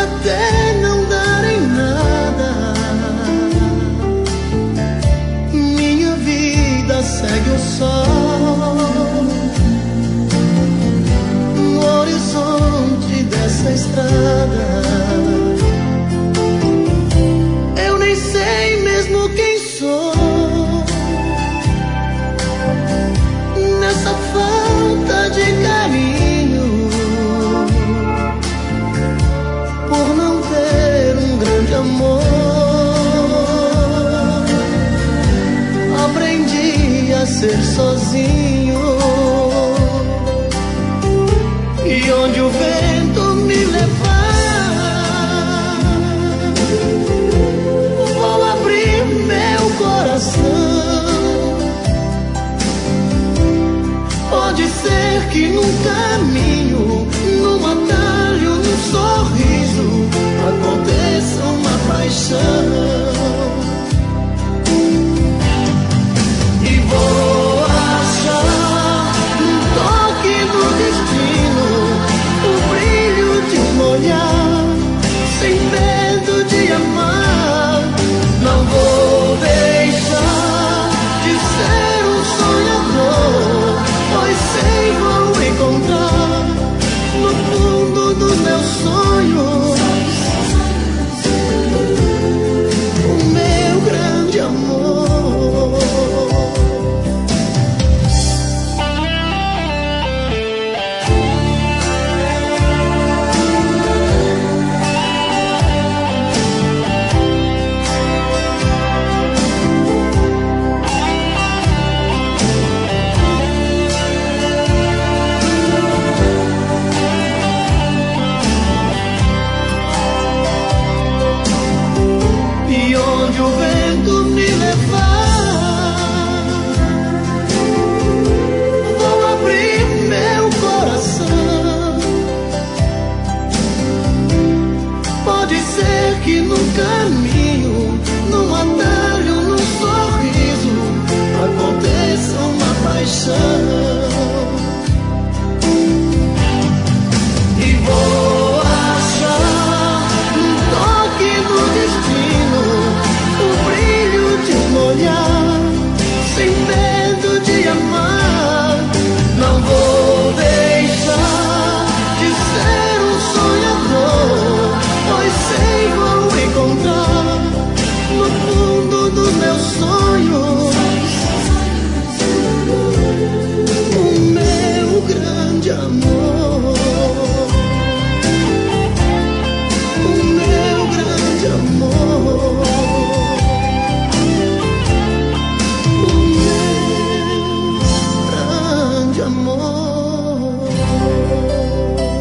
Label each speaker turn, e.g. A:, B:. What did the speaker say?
A: até não darem nada, minha vida segue o sol no horizonte dessa estrada. Eu nem sei mesmo quem sou nessa falta de carinho, por não ter um grande amor. Aprendi a ser sozinho, e onde o vento me levar, vou abrir meu coração. Pode ser que num caminho, num atalho, num sorriso, aconteça uma paixão. E vou achar um toque do destino, o brilho de um olhar, sem medo de amar. Não vou deixar de ser um sonhador, pois sei vou encontrar no fundo dos meus sonhos o meu grande amor. E onde o vento me levar, vou abrir meu coração. Pode ser que no caminho, num atalho, num sorriso, aconteça uma paixão. E vou achar um toque do destino, o brilho de um olhar, sem medo de amar. Não vou deixar de ser um sonhador, pois sei vou encontrar no fundo dos meus sonhos o meu grande amor. O meu grande amor. O meu grande amor.